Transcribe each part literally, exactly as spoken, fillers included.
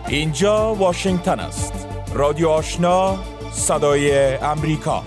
اینجا واشنگتن است. رادیو آشنا، صدای امریکا.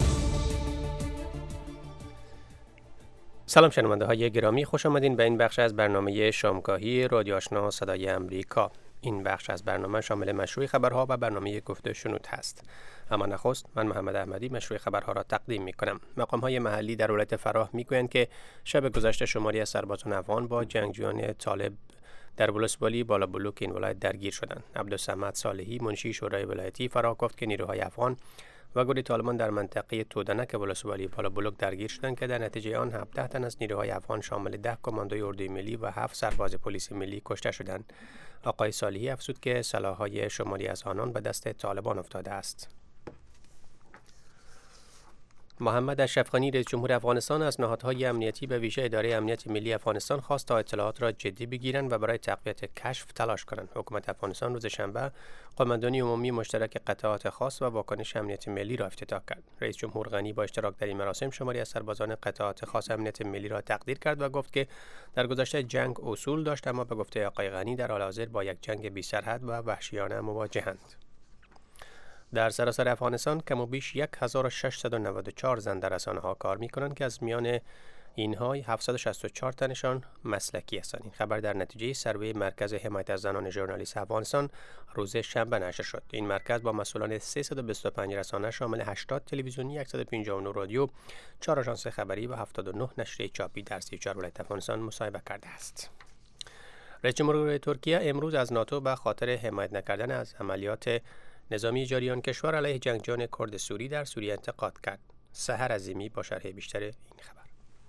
سلام شنونده های گرامی، خوش آمدین به این بخش از برنامه شامگاهی رادیو آشنا صدای امریکا. این بخش از برنامه شامل مشروع خبرها و برنامه گفت و شنود هست. اما نخست من محمد احمدی مشروع خبرها را تقدیم می کنم. مقام های محلی در ولایت فراه می گویند که شب گذشته شماری از سربازان افغان با جنگجویان طالب در ولسوالی بالا بلوک این ولایت درگیر شدند. عبدالصمد صالحی منشی شورای ولایتی فراه گفت که نیروهای افغان و گروه طالبان در منطقه تودنک ولسوالی بالا بلوک درگیر شدند که در نتیجه آن هفده تن از نیروهای افغان شامل ده کماندوی اردوی ملی و هفت سرباز پلیس ملی کشته شدند. آقای صالحی افزود که سلاح‌های شماری از آنان به دست طالبان افتاده است. محمد اشرف غنی رئیس جمهور افغانستان از نهادهای امنیتی به ویژه اداره امنیت ملی افغانستان خواست تا اطلاعات را جدی بگیرند و برای تقویت کشف تلاش کنند. حکومت افغانستان روز شنبه قماندانی عمومی مشترک قطعات خاص و واکنش امنیت ملی را افتتاح کرد. رئیس جمهور غنی با اشتراک در این مراسم شماری از سربازان قطعات خاص امنیت ملی را تقدیر کرد و گفت که در گذشته جنگ اصول داشت، اما به گفته آقای غنی در حال حاضر با یک جنگ بی سرحد و وحشیانه مواجهند. در سراسر افغانستان کم و بیش هزار و ششصد و نود و چهار زن در رسانه‌ها کار می‌کنند که از میان اینها هفتصد و شصت و چهار تنشان مسلکی هستند. این خبر در نتیجه سروی مرکز حمایت از زنان ژورنالیست افغانستان روز شنبه نشر شد. این مرکز با مسئولان سیصد و بیست و پنج رسانه شامل هشتاد تلویزیونی، صد و پنجاه و نه رادیو، چهار آژانس خبری و هفتاد و نه نشریه چاپی در سی و چهار ولایت افغانستان مصاحبه کرده است. رئیس جمهور ترکیه امروز از ناتو به خاطر حمایت نکردن از عملیات نظامی جاری آن کشور علیه جنگجویان کرد سوری در سوریه انتقاد کرد. سحر عظیمی با شرح بیشتر این خبر.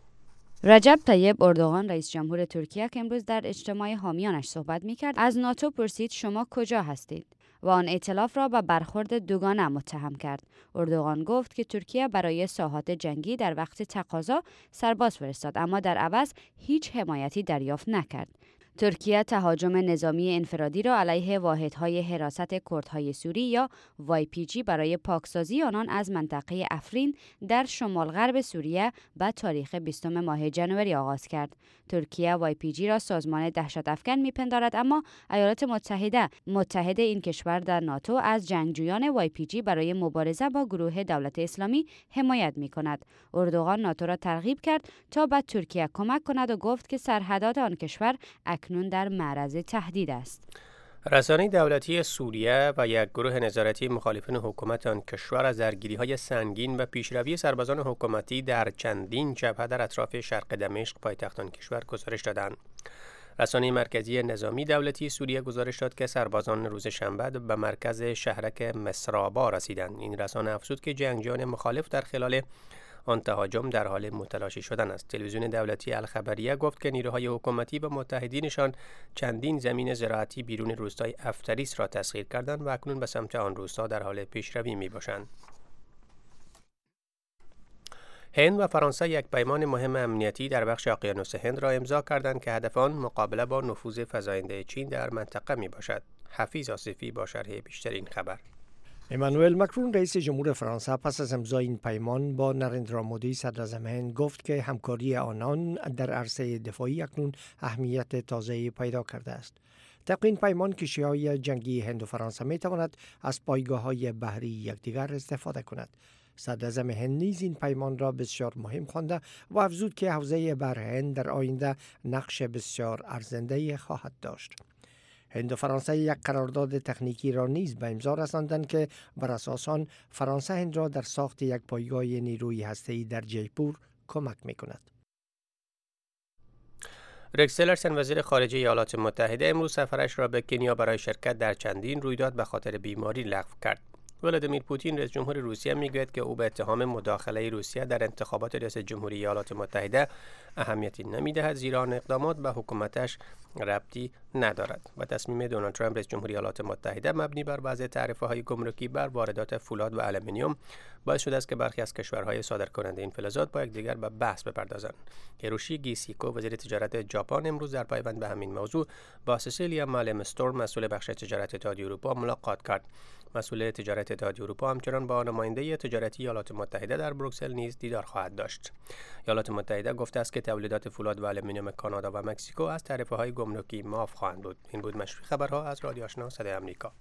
رجب طیب اردوغان رئیس جمهور ترکیه که امروز در اجتماع حامیانش صحبت می‌کرد از ناتو پرسید شما کجا هستید و آن ائتلاف را به برخورد دوگانه متهم کرد. اردوغان گفت که ترکیه برای ساحات جنگی در وقت تقاضا سرباز فرستاد، اما در عوض هیچ حمایتی دریافت نکرد. ترکیه تهاجم نظامی انفرادی را علیه واحدهای حراست کردهای سوری یا وای پی جی برای پاکسازی آنان از منطقه افرین در شمال غرب سوریه به تاریخ بیستم ماه ژانویه آغاز کرد. ترکیه وای پی جی را سازمان دهشت افکن میپندارد، اما ایالات متحده متحد این کشور در ناتو از جنگجویان وای پی جی برای مبارزه با گروه دولت اسلامی حمایت میکند. اردوغان ناتو را ترغیب کرد تا به ترکیه کمک کند و گفت که سرحدات آن کشور اکنون در معرض تهدید است. رسانه دولتی سوریه و یک گروه نظارتی مخالفین حکومت آن کشور از درگیری‌های سنگین و پیشروی سربازان حکومتی در چندین جبهه در اطراف شرق دمشق پایتخت آن کشور گزارش دادند. رسانه مرکزی نظامی دولتی سوریه گزارش داد که سربازان روز شنبه به مرکز شهرک مصرابا رسیدند. این رسانه افزود که جنگجویان مخالف در خلال آن تهاجم در حال متلاشی شدن است. تلویزیون دولتی الخبریه گفت که نیروهای حکومتی و متحدینشان چندین زمین زراعتی بیرون روستای افتریس را تسخیر کردند و اکنون به سمت آن روستا در حال پیشروی می باشند. هند و فرانسه یک پیمان مهم امنیتی در بخش اقیانوس هند را امضا کردند که هدف آن مقابله با نفوذ فزاینده چین در منطقه می باشد. حفیظ آصفی با شرح بیشتر این خبر. امانوئل مکرون رئیس جمهور فرانسه پس از امضای این پیمان با نریندرا مودی صدراعظم هند گفت که همکاری آنان در عرصه دفاعی اکنون اهمیت تازه‌ای پیدا کرده است. طبق این پیمان کشتی‌های جنگی هند و فرانسه می تواند از پایگاه‌های بحری یکدیگر استفاده کند. صدراعظم هند نیز این پیمان را بسیار مهم خوانده و افزود که حوزه بحر هند در آینده نقش بسیار ارزنده‌ای خواهد داشت. هند و فرانسه یک قرارداد تکنیکی را نیز به امضا رساندند که بر اساس آن فرانسه هند را در ساخت یک پایگاه نیروی هسته‌ای در جیپور کمک می‌کند. رکس تیلرسن وزیر خارجه ایالات متحده امروز سفرش را به کنیا برای شرکت در چندین رویداد به خاطر بیماری لغو کرد. ولادیمیر پوتین رئیس جمهور روسیه میگوید که او به اتهام مداخله روسیه در انتخابات ریاست جمهوری ایالات متحده اهمیتی نمیدهد، زیرا آن اقدامات به حکومتش ربطی ندارد و تصمیم دونالد ترامپ رئیس جمهوری ایالات متحده مبنی بر وضع تعرفه‌های گمرکی بر واردات فولاد و آلومینیوم باعث شده است که برخی از کشورهای صادرکننده این فلزات با یکدیگر به بحث بپردازند. هیروشی گیسیکو وزیر تجارت ژاپن امروز در پیوند به همین موضوع با سیسیلیا مالمستورم مسئول بخش تجارت اتحادیه اروپا ملاقات کرد. مسئول تجارت اتحادیه اروپا همچنان با نماینده تجارتی ایالات متحده در بروکسل نیز دیدار خواهد داشت. ایالات متحده گفته است که تولیدات فولاد و آلومینیوم کانادا و مکزیکو از تعرفه‌های گمرکی معاف خواهند بود. این بود مشروع خبرها از رادیو آشنا صدای آمریکا.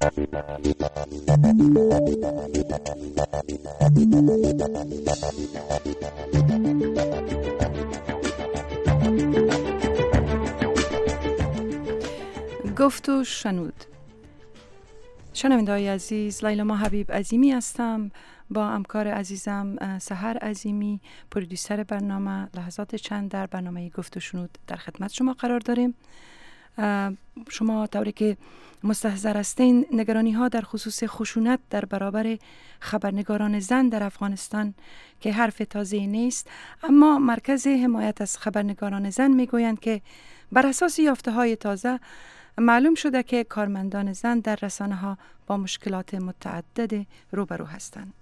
گفت و شنود. شنونده‌های عزیز، لیلا حبیب عظیمی هستم با همکار عزیزم سحر عظیمی، پرودوسر برنامه. لحظات چند در برنامه گفت و شنود در خدمت شما قرار داریم. شما طوری که مستحضر هستین، نگرانی ها در خصوص خشونت در برابر خبرنگاران زن در افغانستان که حرف تازه نیست، اما مرکز حمایت از خبرنگاران زن میگویند که بر اساس یافته های تازه معلوم شده که کارمندان زن در رسانه ها با مشکلات متعدد روبرو هستند.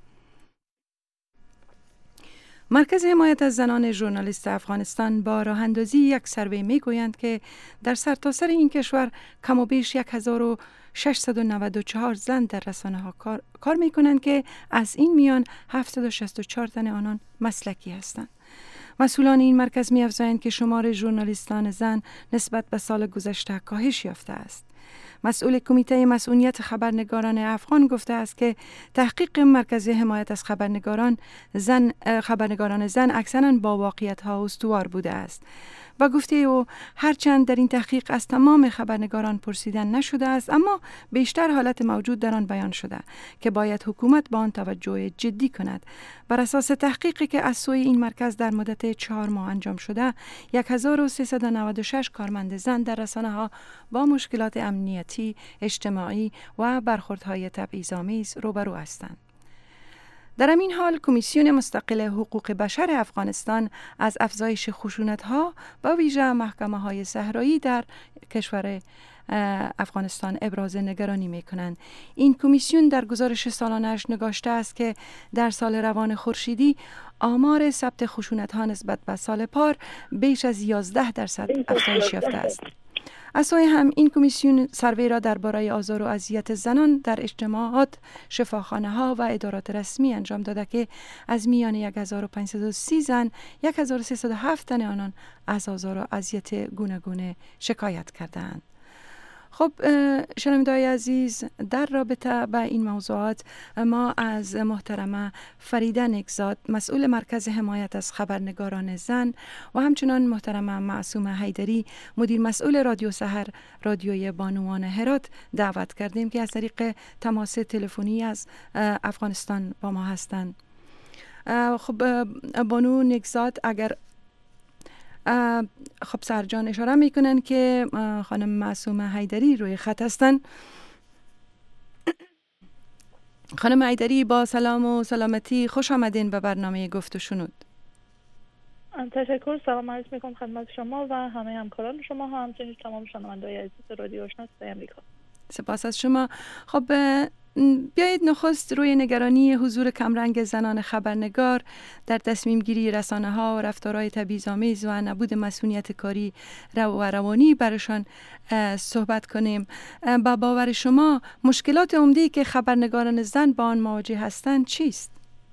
مرکز حمایت از زنان ژورنالیست افغانستان با راه اندازی یک سروی می گویند که در سرتاسر این کشور کم و بیش هزار و ششصد و نود و چهار زن در رسانه ها کار, کار می کنند که از این میان هفتصد و شصت و چهار تن آنان مسلکی هستند. مسئولان این مرکز می افزایند که شمار ژورنالیستان زن نسبت به سال گذشته کاهش یافته است. مسئول کمیته مسئولیت خبرنگاران افغان گفته است که تحقیق مرکز حمایت از خبرنگاران زن خبرنگاران زن اکثراً با واقعیت‌ها استوار بوده است. و گفته او هرچند در این تحقیق از تمام خبرنگاران پرسیدن نشده است، اما بیشتر حالت موجود در آن بیان شده که باید حکومت با آن توجه جدی کند. بر اساس تحقیقی که از سوی این مرکز در مدت چهار ماه انجام شده، هزار و سیصد و نود و شش کارمند زن در رسانه ها با مشکلات امنیتی، اجتماعی و برخوردهای تبعیض‌آمیز روبرو هستند. در این حال کمیسیون مستقل حقوق بشر افغانستان از افزایش خشونت‌ها با ویژه محکمه‌های صحرایی در کشور افغانستان ابراز نگرانی می‌کنند. این کمیسیون در گزارش سالانه‌اش نگاشته است که در سال روان خورشیدی آمار ثبت خشونت‌ها نسبت به سال پار بیش از یازده درصد افزایش یافته است. از سوی هم این کمیسیون سروی را درباره آزار و اذیت زنان در اجتماعات، شفاخانه‌ها و ادارات رسمی انجام داده که از میان هزار و پانصد و سی زن هزار و سیصد و هفت تن آنان از آزار و اذیت گوناگون شکایت کردند. خب شنونده‌های عزیز، در رابطه با این موضوعات ما از محترمه فریده نگزاد، مسئول مرکز حمایت از خبرنگاران زن، و همچنان محترمه معصومه حیدری، مدیر مسئول رادیو سحر رادیوی بانوان هرات دعوت کردیم که از طریق تماس تلفنی از افغانستان با ما هستند. خب بانو نگزاد، اگر خب سرجان اشاره میکنن که خانم معصومه حیدری روی خط هستن. خانم حیدری، با سلام و سلامتی خوش آمدین به برنامه گفت و شنود. تشکر، سلام عرض میکنم خدمت شما و همه همکاران شما ها، همچنین تمام شنونده‌های عزیز رادیو آشنا صدای آمریکا. سپاس از شما. خب بیایید نخست روی نگرانی حضور کمرنگ زنان خبرنگار در تصمیم گیری رسانه ها و رفتارهای تبعیض‌آمیز و نبود مسئولیت کاری و روانی برشان صحبت کنیم. با باور شما مشکلات عمده‌ای که خبرنگاران زن با آن مواجه هستند چیست؟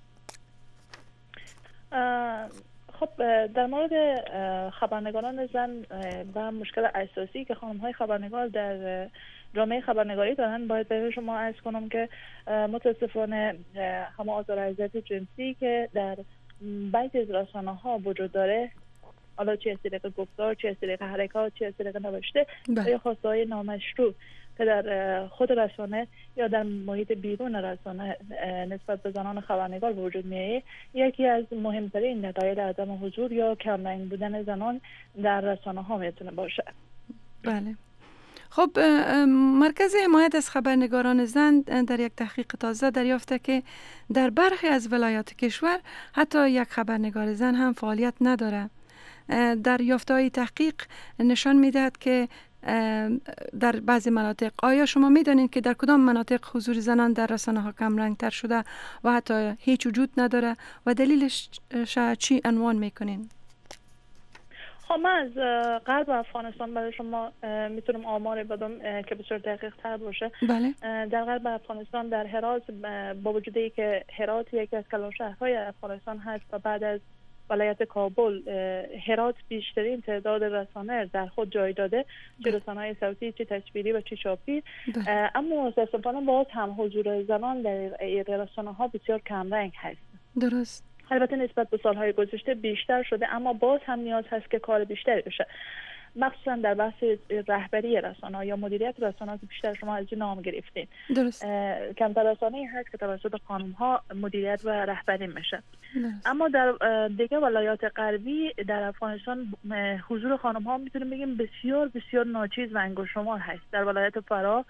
خب در مورد خبرنگاران زن و مشکل اساسی که خانم‌های خبرنگار در جامعه خبرنگاری دارن، باید به شما عرض کنم که متاسفانه همه آزار و اذیت جنسی که در بعضی از رسانه‌ها وجود داره، حالا چه از طریق گفتار، چه از طریق حرکات، چه از طریق نوشته یا خواسته‌های نامشروع که در خود رسانه یا در محیط بیرون رسانه نسبت به زنان خبرنگار وجود میاد، یکی از مهمترین دلایل عدم حضور یا کمرنگ بودن زنان در رسانه ها میتونه باشه. بله. خب مرکز حمایت از خبرنگاران زن در یک تحقیق تازه دریافته که در برخی از ولایات کشور حتی یک خبرنگار زن هم فعالیت نداره. در یافته‌های تحقیق نشان میدهد که در بعضی مناطق، آیا شما میدانید که در کدام مناطق حضور زنان در رسانه ها کم رنگ تر شده و حتی هیچ وجود نداره و دلیلش چی عنوان میکنین؟ خب من از غرب افغانستان برای شما میتونم آمار بدم که بسیار دقیق تر باشه. بله. در غرب افغانستان در هرات با وجود ای که هرات یکی از کلان شهرهای افغانستان هست و بعد از ولایت کابل هرات بیشترین تعداد رسانه در خود جای داده، چه رسانه‌های صوتی، چه تصویری و چه چاپی. اما متاسفانه باز هم حضور زنان در رسانه‌ها بسیار کمرنگ هست. درست. البته نسبت به سالهای گذشته بیشتر شده، اما باز هم نیاز هست که کار بیشتری بشه، مخصوصا در بحث رهبری رسانه‌ها یا مدیریت رسانه‌ها که بیشتر شما از این نام گرفتین. درست. کمتر رسانه‌ای هست که توسط خانم‌ها مدیریت و رهبری میشه. درست. اما در دیگه ولایات غربی در افغانستان حضور خانم‌ها میتونیم بگیم بسیار بسیار ناچیز و انگشت‌شمار هست. در ولایت فرا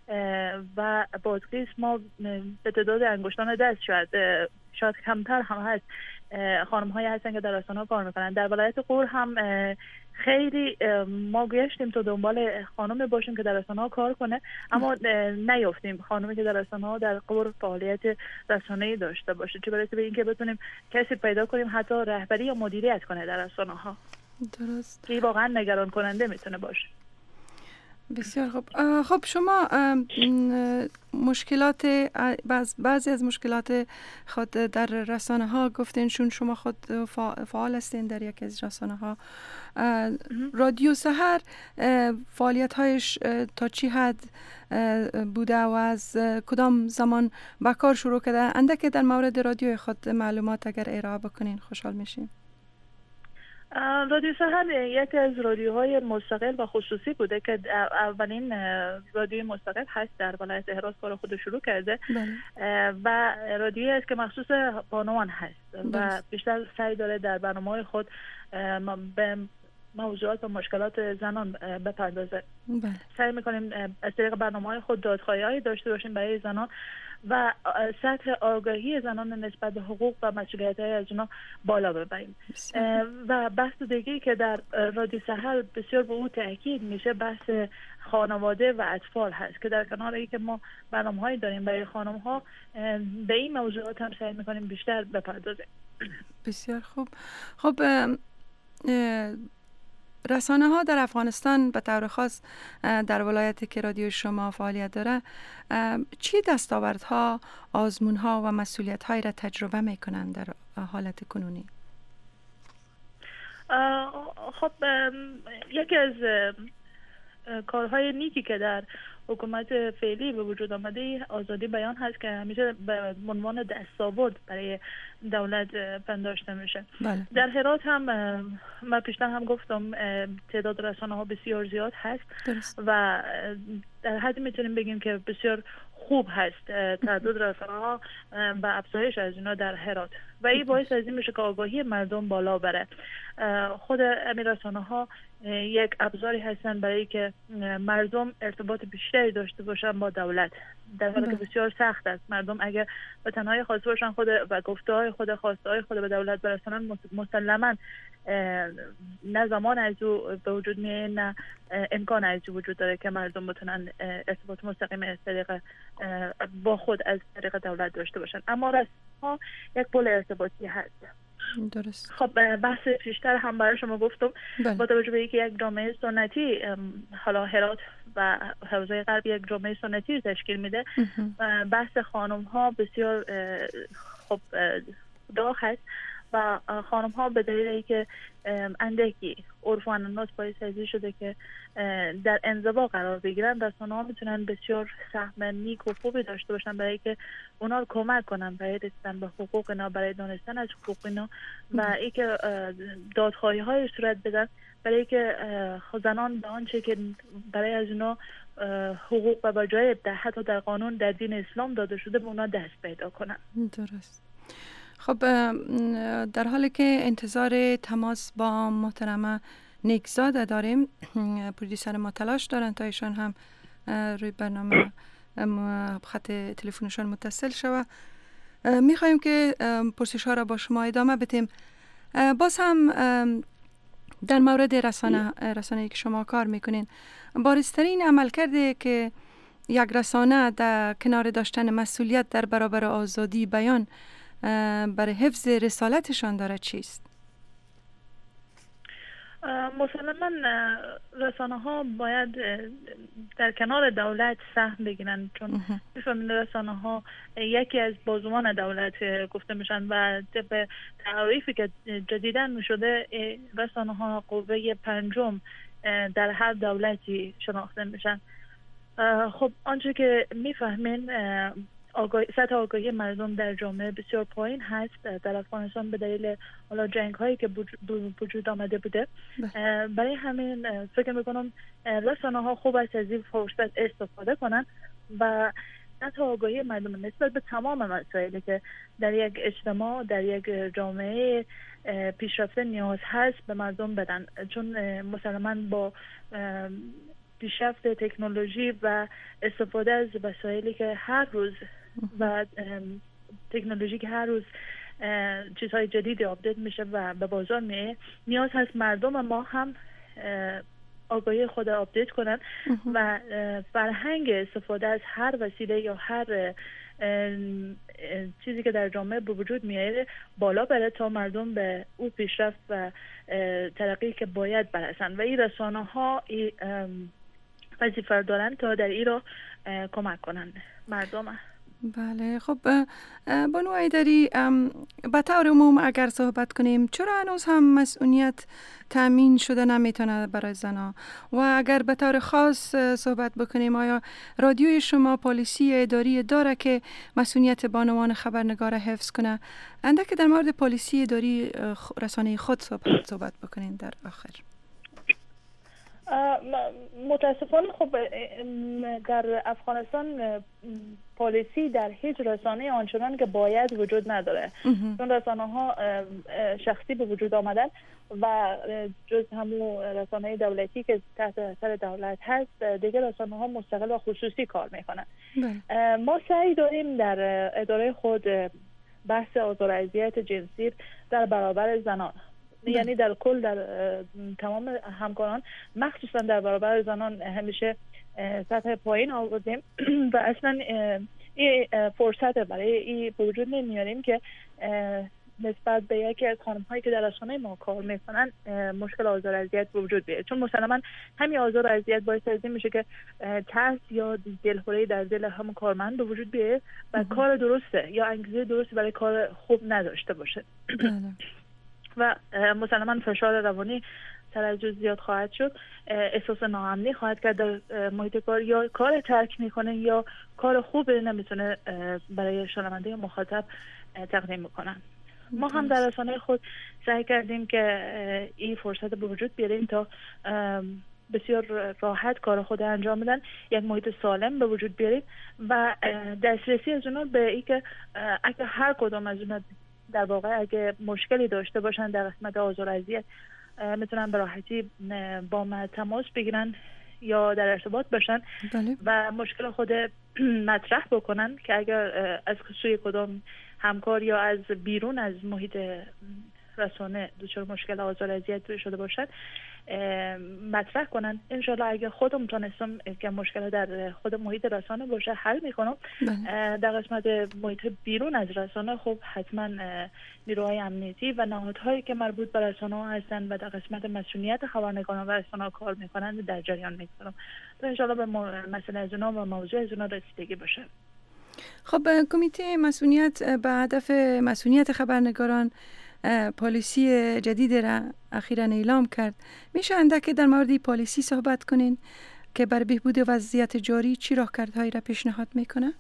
و بادغیس ما به تعداد انگشتان دست شاید شاید کمتر هم هست خانم هایی هستن که در رسانه‌ها کار میکنن. در ولایت غور هم خیلی ما گشتیم تا دنبال خانم باشیم که در رسانه‌ها کار کنه، اما نیافتیم خانمی که در رسانه‌ها در غور فعالیت رسانه‌ای داشته باشه، چه برسه به اینکه بتونیم کسی پیدا کنیم حتی رهبری یا مدیریت کنه در رسانه‌ها. درست. که واقعا نگران کننده میتونه باشه. بسیار خوب. خب شما مشکلات بعض بعضی از مشکلات خود در رسانه ها گفتین، چون شما خود فعال هستین در یکی از رسانه ها. رادیو سحر فعالیت هایش تا چی حد بوده و از کدام زمان با کار شروع کرده؟ اندک در مورد رادیو خود معلومات اگر ارائه بکنین خوشحال میشیم. رادیو سحر یکی از رادیوهای مستقل و خصوصی بوده که اولین رادیوی مستقل هست در ولایت هرات کار خود شروع کرده. بله. و رادیویی است که مخصوص بانوان هست و بیشتر سعی داره در برنامه‌های خود به موضوعات و مشکلات زنان بپردازه. بله. سعی میکنیم از طریق برنامه‌های خود دادخواهی‌هایی داشته باشیم برای زنان و سطح آگاهی زنان نسبت به حقوق و مسئولیت‌های از اونا بالا ببریم. و بحث دیگه‌ای که در رادیو سحر بسیار به اون تاکید میشه بحث خانواده و اطفال هست که در کنار اینکه ما برنامه‌هایی داریم برای خانم‌ها، به این موضوعات هم سعی می‌کنیم بیشتر بپردازیم. بسیار خوب. خب رسانه ها در افغانستان به طور خاص در ولایتی که رادیو شما فعالیت داره چی دستاوردها، آزمونها و مسئولیت هایی را تجربه میکنند در حالت کنونی؟ خب یکی از کارهای نیکی که در حکومت فعلی به وجود آمده آزادی بیان هست که همیشه به عنوان دستاورد برای دولت پنداشته میشه. بله. در هرات هم من پیشتر هم گفتم تعداد رسانه ها بسیار زیاد هست. درست. و در حدی میتونیم بگیم که بسیار خوب هست تعداد رسانه ها و افزایش از اینا در هرات و این باعث از این میشه که آگاهی مردم بالا بره. خود امیر رسانه ها یک ابزاری هستن برای که مردم ارتباط بیشتری داشته باشن با دولت، در حالی که بسیار سخت است مردم اگر به تنهایی خواسته باشن خود و گفته های خود خواسته های خود به دولت برسانن، مسلما نه زمان از او به وجود میاد نه امکان از او وجود داره که مردم بتونن ارتباط مستقیم از طریق با خود از طریق دولت داشته باشن. اما رسانه‌ها یک پل ارتباطی هست. درست. خب بحث پیشتر هم برای شما گفتم با توجه به اینکه یک جامعه سنتی، حالا هرات و حوزه غرب یک جامعه سنتی تشکیل میده، بحث خانم ها بسیار خب داغ هست و خانم ها به دلیل اینکه اندکی عرف و عنعنات باعث ازی شده که در انزوا قرار بگیرن، رسانه ها میتونن بسیار سهم نیک و خوبی داشته باشن برای که اونا رو کمک کنن برای رسیدن به حقوق اینا، برای دانستن از حقوق اینا و اینکه دادخواهی های صورت بدن برای که زنان به آنچه که برای از اونا حقوق و وجایب در حتی در قانون در دین اسلام داده شده به اونا دست پیدا کنن. درست. خب در حالی که انتظار تماس با محترمه نیکزاده داریم، پرودیسر ما تلاش دارن تا ایشان هم روی برنامه خط تلفنشان متصل شود. میخوایم که پرسش ها را با شما ادامه بدیم. باز هم در مورد رسانه رسانه‌ای که شما کار میکنین، بارزترین عمل کرده که یک رسانه در کنار داشتن مسئولیت در برابر آزادی بیان برای حفظ رسالتشان داره چیست؟ مسلما رسانه ها باید در کنار دولت سهم بگیرن، چون میفهمین رسانه ها یکی از بازوان دولت گفته میشن و به تعریفی که جدیداً میشده رسانه ها قوه پنجم در هر دولتی شناخته میشن. خب آنچه که میفهمین آگاهی، سطح آگاهی مردم در جامعه بسیار پایین هست در افغانستان به دلیل حالا جنگ هایی که وجود آمده بوده. برای همین فکر میکنم رسانه ها خوب است از این فرصت استفاده کنن و سطح آگاهی مردم نسبت به تمام مسائلی که در یک اجتماع، در یک جامعه پیشرفته نیاز هست به مردم بدن، چون مسلماً با پیشرفت تکنولوژی و استفاده از وسایلی که هر روز و تکنولوژی که هر روز چیزهای جدیدی آپدیت میشه و به بازار میه، نیاز هست مردم ما هم آگاهی خود آپدیت کنن و فرهنگ استفاده از هر وسیله یا هر چیزی که در جامعه به وجود میاد بالا بره تا مردم به او پیشرفت و ترقی که باید برسن و این رسانه ها وظیفه دارن تا در این را کمک کنن مردم. بله، خب بانو ایدری، به طور عموم اگر صحبت کنیم چرا هنوز هم مسئولیت تامین شده نمیتونه برای زنها؟ و اگر به طور خاص صحبت بکنیم آیا رادیوی شما پالیسی اداری داره که مسئولیت بانوان خبرنگار حفظ کنه؟ اندکی در مورد پالیسی اداری رسانه خود صحبت, صحبت بکنین در آخر. متاسفانه خب در افغانستان پالیسی در هیچ رسانه آنچنان که باید وجود نداره، چون رسانه ها شخصی به وجود آمدن و جز همون رسانه دولتی که تحت اثر دولت هست دیگه رسانه ها مستقل و خصوصی کار میکنن. ما سعی داریم در اداره خود بحث آزار و اذیت جنسی در برابر زنان، یعنی در کل در تمام همکاران مخصوصا در برابر زنان همیشه سطح پایین آوردیم و اصلا این فرصت برای این وجود نمیاریم که نسبت به یکی از خانم هایی که در رسانه ما کار میکنن مشکل آزار و اذیت وجود بیاد، چون مسلما همین آزار و اذیت باعث از این میشه که ترس یا دلخوری در دل همون کارمند به وجود بیاد و کار درسته یا انگیزه درستی برای کار خوب نداشته باشه و مسلما فشار روانی سر از جز زیاد خواهد شد، احساس ناامنی خواهد کرد در محیط کار، یا کار ترک میکنه یا کار خوب نمیتونه برای شنونده مخاطب تقدیم میکنن. ما هم در رسانه خود سعی کردیم که این فرصت به وجود بیاریم تا بسیار راحت کار خود انجام بدن، یک محیط سالم به وجود بیاریم و دسترسی از اونا به این که اگر هر کدام از اونا در واقع اگه مشکلی داشته باشن در قسمت آزار و اذیت میتونن به راحتی با ما تماس بگیرن یا در ارتباط باشن بله. و مشکل خود مطرح بکنن که اگر از سوی کدام همکار یا از بیرون از محیط رسانه دچار مشکل آزار و اذیت شده باشد مطرح کنن. انشالله اگه خودم تونستم که مشکل در خود محیط رسانه باشه حل میکنم. در قسمت محیط بیرون از رسانه خب حتما نیروهای امنیتی و نهادهایی که مربوط به رسانه ها هستن و در قسمت مسئولیت خبرنگاران و رسانه ها کار میکنن در جریان میگذارم تا انشالله به مسئله از اونا و موضوع از اونا رسیدگی باشه. خب کمیته مسئولیت به هدف مسئولیت خبرنگاران پالیسی جدید را اخیراً اعلام کرد. میشه اندکی در مورد پالیسی صحبت کنین که بر بهبود وضعیت جاری چی راهکردهایی را پیشنهاد میکنه؟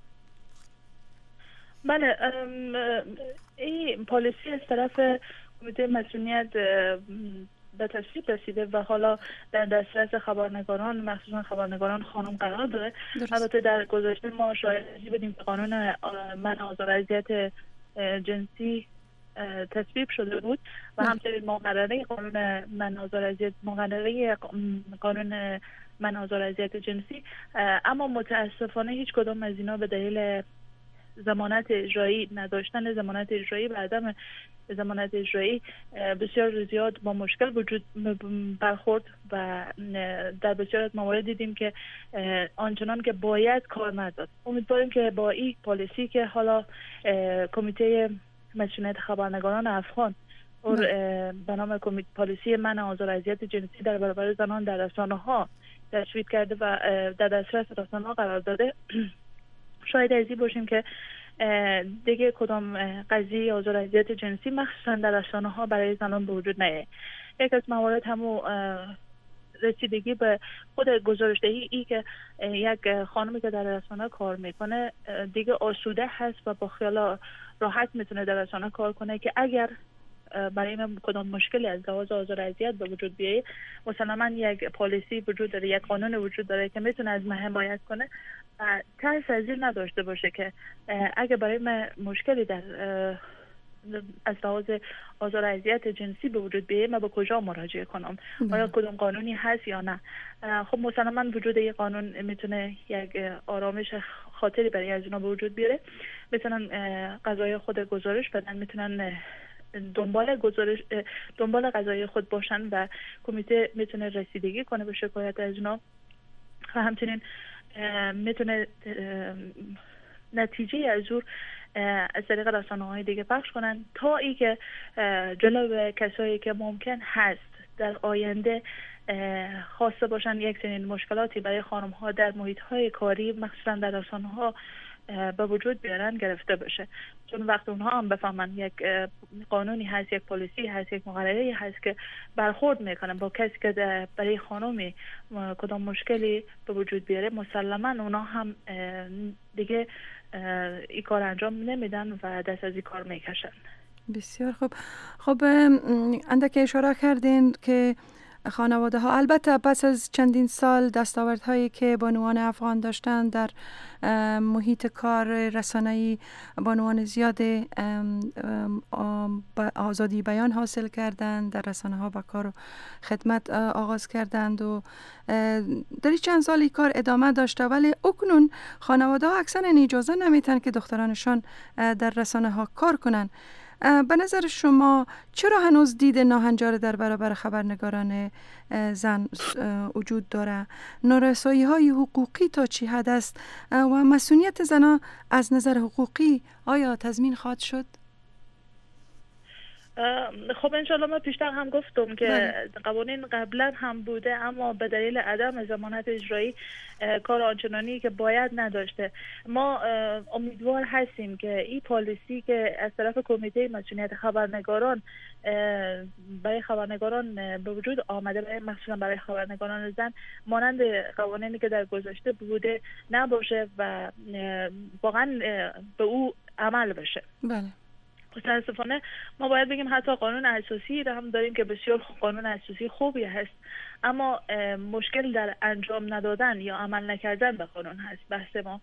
بله، این پالیسی از طرف کمیته مسئولیت به تصویب رسیده و حالا در دسترس خبرنگاران مخصوصا خبرنگاران خانم قرار داره. البته در گذشته ما شاهدی بودیم که قانون منع آزار و اذیت جنسی تصویب شده بود و همچنین مقرره قانون منع آزار و اذیت مقرره قانون منع آزار و اذیت جنسی، اما متاسفانه هیچ کدام از اینا به دلیل ضمانت اجرایی نداشتن ضمانت اجرایی و عدم ضمانت اجرایی بسیار زیاد با مشکل وجود برخورد و در بسیار از موارد دیدیم که آنچنان که باید کار نداد. امیدواریم که با این پالیسی که حالا کمیته مسئولیت خبرنگاران افغان اور به نام کمیته پالیسی منع آزار و اذیت جنسی در برابر زنان در رسانه‌ها تشویق کرده و در دسترس رسانه‌ها قرار داده. شاید ازی باشیم که دیگه کدام قضیه آزار و اذیت جنسی مخصوصا در رسانه‌ها برای زنان به وجود نیه. یک از موارد همو رسیدگی به خود گزارشدهی ای که یک خانمی که در رسانه کار میکنه دیگه آسوده هست و با خیال راحت میتونه در رسانه کار کنه که اگر برای من کدام مشکلی از لحاظ آزار و اذیت به وجود بیایه، مثلا یک پالیسی وجود داره، یک قانون وجود داره که میتونه از من حمایت کنه، ترس از این نداشته باشه که اگر برای من مشکلی در از لحاظ آزار و اذیت جنسی به وجود بیایه من به کجا مراجعه کنم، آیا کدام قانونی هست یا نه. خب مثلا من وجود یک قانون میتونه یک آرامش خاطری برای از اونا به وجود بیاره. میتونن قضای خود گزارش بدن، میتونن دنبال گزارش دنبال قضای خود باشن و کمیته میتونه رسیدگی کنه به شکایت از اونا و همچنین میتونه نتیجه از اون از طریق رسانه‌های دیگه پخش کنن تا ای که جلو کسایی که ممکن هست در آینده خواسته باشن یک سری مشکلاتی برای خانم‌ها در محیط‌های کاری مخصوصا در رسانه‌ها به وجود بیارن گرفته بشه. چون وقت اونها هم بفهمن یک قانونی هست، یک پالیسی هست، یک مقرری هست که برخورد میکنن با کسی که برای خانمی کدام مشکلی به وجود بیاره، مسلما اونها هم دیگه این کار انجام نمیدن و دست از این کار میکشن. بسیار خوب. خب اندک اشاره کردین که خانواده ها البته پس از چندین سال دستاوردهایی که بانوان افغان داشتن در محیط کار رسانه‌ای، بانوان زیاد آزادی بیان حاصل کردند، در رسانه ها با کار و خدمت آغاز کردند و در چند سال این کار ادامه داشته، ولی اکنون خانواده ها اکثرا اجازه نمیتن که دخترانشان در رسانه ها کار کنن. به نظر شما چرا هنوز دید ناهنجار در برابر خبرنگاران زن وجود داره؟ نارسایی های حقوقی تا چی حد است و مسئولیت زنان از نظر حقوقی آیا تضمین خواهد شد؟ خب انشالله ما پیشتر هم گفتم که قوانین قبلا هم بوده اما به دلیل عدم ضمانت اجرایی کار آنچنانی که باید نداشته. ما امیدوار هستیم که این پالیسی که از طرف کمیته مسئولیت خبرنگاران برای خبرنگاران به وجود آمده، برای مخصوصا برای خبرنگاران زن، مانند قوانینی که در گذشته بوده نباشه و واقعا به او عمل بشه. بله. متاسفانه ما باید بگیم حتی قانون اساسی را هم داریم که بسیار قانون اساسی خوبی هست، اما مشکل در انجام ندادن یا عمل نکردن به قانون هست بحث ما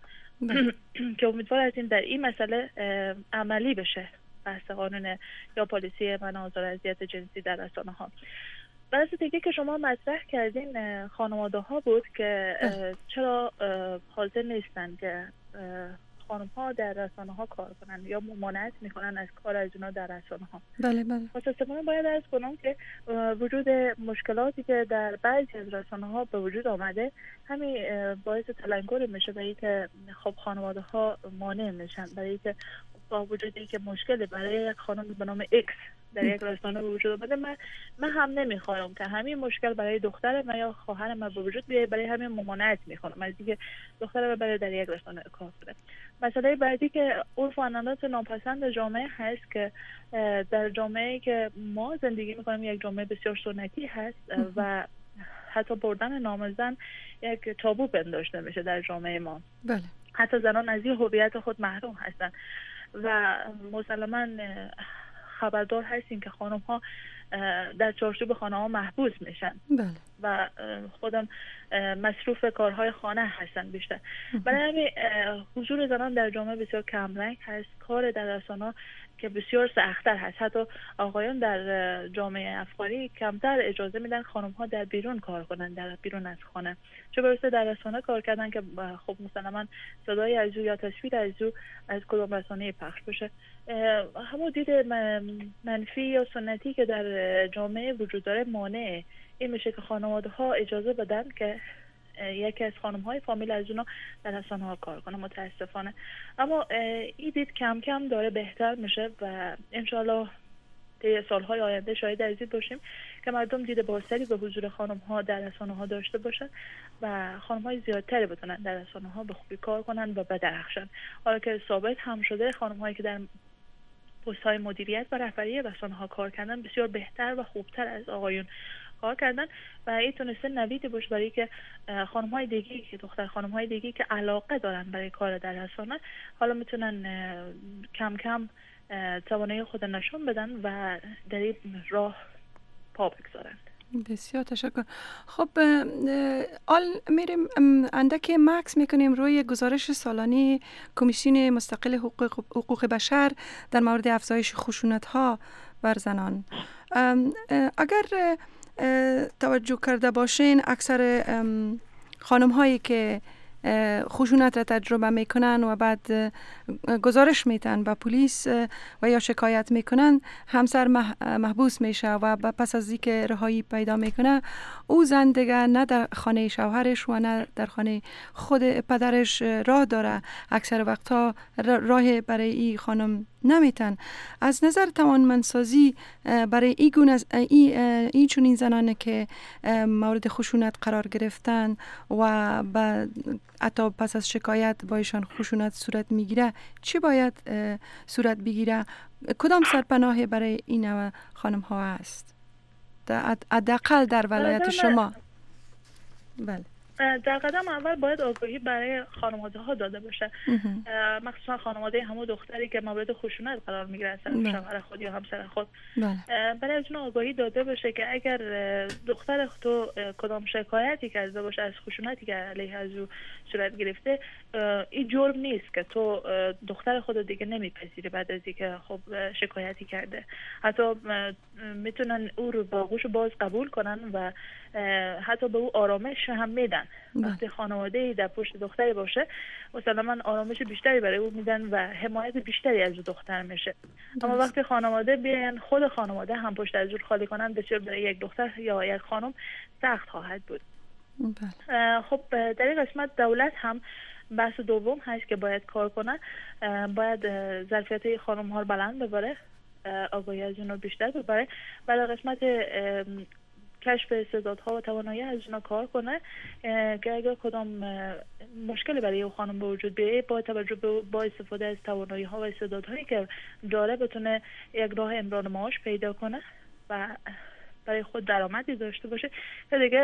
که امیدوار هستیم در این مسئله عملی بشه بحث قانون یا پالیسی منع آزار و اذیت جنسی در رسانه ها. بحث دیگه که شما مطرح کردین خانواده ها بود که چرا حاضر نیستن که خانم ها در رسانه ها کار کنن یا ممانعت میکنن از کار از اونا در رسانه ها. بله بله. متاسفانه باید عرض کنم که وجود مشکلاتی که در بعضی از رسانه ها به وجود آمده همین باعث تلنگر میشه برای که خب خانواده ها مانع میشن، برای که با وجودی که مشکلی برای یک خانم به نام ایکس در یک رسانه به وجود آمده، من من هم نمیخوام که همین مشکل برای دختر من یا خواهر من به وجود بیاد، برای همین ممانعت میکنم از اینکه دختر من برای در یک رسانه کار کنه. مسئله بعدی که عرف و عادات ناپسند جامعه هست که در جامعه‌ای که ما زندگی میکنیم یک جامعه بسیار سنتی هست و حتی بردن نام زن یک تابو پنداشته میشه در جامعه ما. بله. حتی زنان از این هویت خود محروم هستن و مسلماً خبردار هستیم که خانم ها در چارچوب خانه ها محبوس میشن. بله. و خودم مصروف کارهای خانه هستن بیشتر. برای همین حضور زنان در جامعه بسیار کمرنگ هست، کار در رسانه که بسیار سخت‌تر هست. حتی آقایان در جامعه افغانی کمتر اجازه میدن خانم ها در بیرون کار کنن، در بیرون از خانه، چه برسه در رسانه کار کردن که خب مسلماً صدای از او یا تصویر از او از کدام رسانه پخش بشه. همون دید منفی یا سنتی که در جامعه وجود داره مانع این میشه که خانواده ها اجازه بدن که یکی از خانم های فامیل از اونا در رسانه ها کار کنه، متاسفانه. اما این دید کم کم داره بهتر میشه و انشالله طی سالهای آینده شاهد از این باشیم که مردم دید بازتری به حضور خانم‌ها در رسانه‌ها داشته باشند و خانم‌های زیادتری بتونن در رسانه‌ها به خوبی کار کنن و بدرخشن. حالا که ثابت هم شده خانم‌هایی که در پست‌های مدیریت و رهبری رسانه‌ها کار کردن بسیار بهتر و خوبتر از آقایون کار کردن و این تونسته نویدی باشه برای که خانم‌های دیگه که دختر خانم‌های دیگه که علاقه دارن برای کار در رسانه حالا میتونن کم کم توانایی خود نشون بدن و در این راه پا بگذارن. بسیار تشکر. خب آل میریم اندک مکس میکنیم روی گزارش سالانه کمیسیون مستقل حقوق, حقوق بشر در مورد افزایش خشونت ها بر زنان. اگر توجه کرده باشین اکثر خانم هایی که خشونت را تجربه میکنن و بعد گزارش میتن به پلیس و یا شکایت میکنن همسر محبوس میشه و پس از اینکه رهایی پیدا میکنه او زن دیگه نه در خانه شوهرش و نه در خانه خود پدرش راه داره. اکثر وقتا راه برای این خانم نمیتن. از نظر توانمندسازی برای این گونه ای این چنین زنانه که مورد خشونت قرار گرفتن و بعد حتی پس از شکایت با ایشان خشونت صورت میگیره چی باید صورت بگیره؟ کدام سرپناه برای این نوع خانم ها هست حداقل در ولایت شما؟ بله. در قدم اول باید آگاهی برای خانواده ها داده باشه، مخصوصا خانواده همون دختری که مورد خشونت قرار میگیره از طرف شوهر خود یا همسر خود. برای از اون آگاهی داده باشه که اگر دختر تو کدام شکایتی کرده باشه از خشونتی که علیه از او صورت گرفته، این جرم نیست که تو دختر خود دیگه نمیپذیری بعد از اینکه خب شکایتی کرده. حتی میتونن او رو با گوش باز قبول کنن و حتی به او آرامش هم میدن. وقتی خانواده در پشت دختری باشه مثلا آرامش بیشتری برای او میدن و حمایت بیشتری از دختر میشه. اما وقتی خانواده بیان خود خانواده هم پشت از او خالی کنن بسیار برای یک دختر یا یک خانم سخت خواهد بود. خب در این قسمت دولت هم بحث دوم هست که باید کار کنه، باید ظرفیت خانم ها رو بلند ببره، آگاهی از اونو بیشتر ببره، برای قسمت کشف استعدادها و توانایی از اونا کار کنه که اگر کدام مشکلی برای اون خانم به وجود بیاد با توجه به با استفاده از توانایی ها و استعدادهایی که داره بتونه یک راه امرار معاش پیدا کنه و برای خود درآمدی داشته باشه که دیگه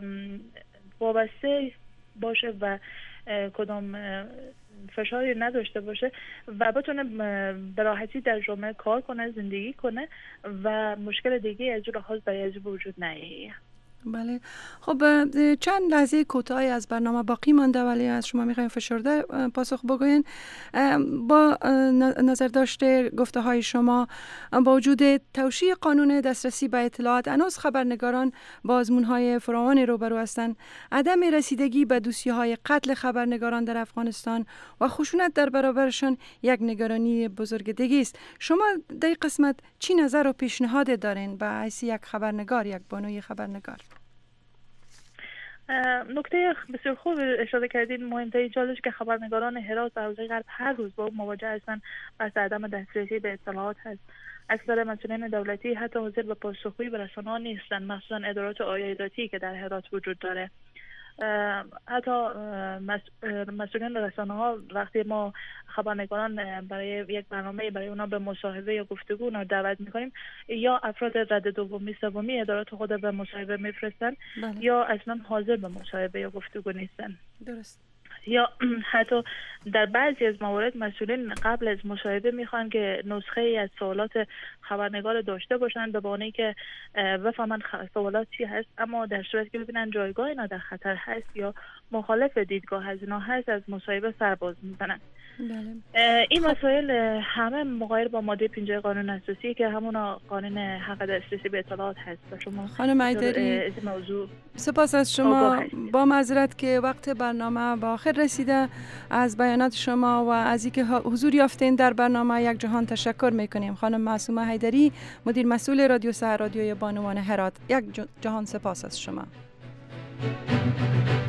وابسته باشه و کدام فشاری نداشته باشه و بتونه به راحتی در جامعه کار کنه، زندگی کنه و مشکل دیگه از اون لحاظ برای از وجود نیاد. بله. خب چند لحظه کوتاهی از برنامه باقی مانده ولی از شما میخوایم فشرده پاسخ بگوین. با نظر داشته گفته های شما با وجود توشیح قانون دسترسی به اطلاعات هنوز خبرنگاران با آزمون های فراوان روبرو هستند. عدم رسیدگی به دوسیه های قتل خبرنگاران در افغانستان و خشونت در برابرشان یک نگرانی بزرگ دیگه است. شما در این قسمت چی نظر و پیشنهاد دارین به حیث یک خبرنگار، یک بانوی خبرنگار؟ نکته بسیار خوب اشاره کردین. مهمترین چالش که خبرنگاران هرات و حوزه غرب هر روز با مواجه هستند بحث عدم دسترسی به اطلاعات هست. اکثر مسئولین دولتی حتی حاضر به پاسخگویی به رسانه‌ها نیستند، مخصوصا ادارات عایداتی که در هرات وجود داره. حتی مسئولین رسانه ها وقتی ما خبرنگاران برای یک برنامه برای اونا به مصاحبه یا گفتگو اونا دعوت میکنیم، یا افراد رد دومی سومی ادارات خود به مصاحبه میفرستن یا اصلا حاضر به مصاحبه یا گفتگو نیستن. درست. یا حتی در بعضی از موارد مسئولین قبل از مصاحبه میخوان که نسخه ای از سوالات خبرنگار داشته باشن به بهانه‌ای که بفهمن سوالات چی هست، اما در صورتی که ببینن جایگاه اینا در خطر هست یا مخالف دیدگاه از اینا هست از مصاحبه سرباز میزنن. بله. این مسائل همه مغایر با ماده پنجاه قانون اساسی که همون قانون حق دسترسی به اطلاعات هست. و شما خانم ایدری سپاس از شما. با معذرت که وقت برنامه با آخر رسیده، از بیانات شما و از اینکه حضور یافتین در برنامه یک جهان تشکر میکنیم. خانم معصومه ایدری، مدیر مسئول رادیو سحر رادیوی بانوان هرات، یک جهان سپاس از شما.